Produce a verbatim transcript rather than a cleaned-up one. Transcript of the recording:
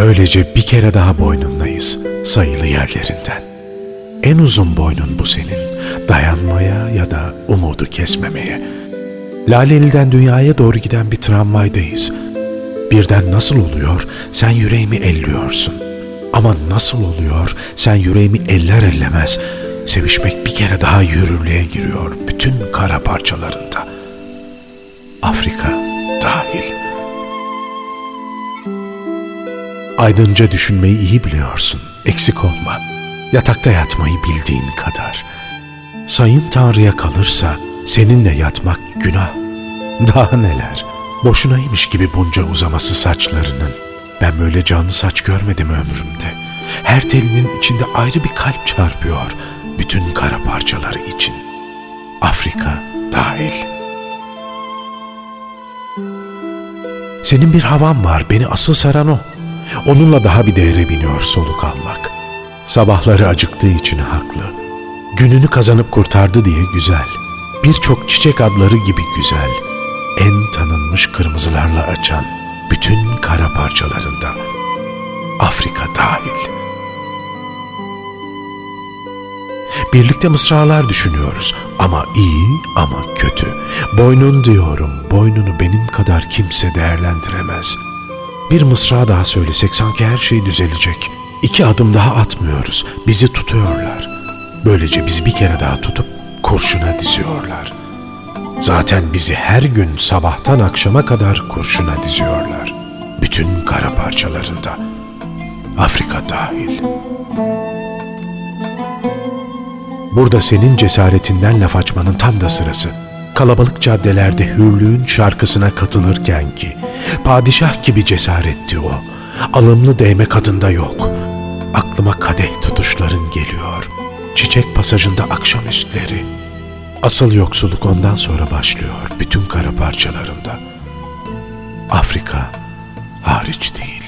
Böylece bir kere daha boynundayız sayılı yerlerinden. En uzun boynun bu senin, dayanmaya ya da umudu kesmemeye. Laleli'den dünyaya doğru giden bir tramvaydayız. Birden nasıl oluyor, sen yüreğimi elliyorsun. Ama nasıl oluyor, sen yüreğimi eller ellemez, sevişmek bir kere daha yürürlüğe giriyor bütün kara parçalarında. Afrika dahil. Aydınca düşünmeyi iyi biliyorsun, eksik olma. Yatakta yatmayı bildiğin kadar. Sayın Tanrı'ya kalırsa seninle yatmak günah. Daha neler, boşunaymış gibi bunca uzaması saçlarının. Ben böyle canlı saç görmedim ömrümde. Her telinin içinde ayrı bir kalp çarpıyor, bütün kara parçaları için. Afrika dahil. Senin bir havan var, beni asıl saran o. Onunla daha bir değere biniyor soluk almak. Sabahları acıktığı için haklı. Gününü kazanıp kurtardı diye güzel. Birçok çiçek adları gibi güzel. En tanınmış kırmızılarla açan bütün kara parçalarında. Afrika dahil. Birlikte mısralar düşünüyoruz. Ama iyi ama kötü. Boynun diyorum, boynunu benim kadar kimse değerlendiremez. Bir mısra daha söylesek sanki her şey düzelecek. İki adım daha atmıyoruz. Bizi tutuyorlar. Böylece bizi bir kere daha tutup kurşuna diziyorlar. Zaten bizi her gün sabahtan akşama kadar kurşuna diziyorlar. Bütün kara parçalarında. Afrika dahil. Burada senin cesaretinden laf açmanın tam da sırası. Kalabalık caddelerde hürlüğün şarkısına katılırken ki, padişah gibi cesaretti o. Alımlı değme kadında yok. Aklıma kadeh tutuşların geliyor. Çiçek pasajında akşamüstleri. Asıl yoksulluk ondan sonra başlıyor bütün kara parçalarında. Afrika hariç değil.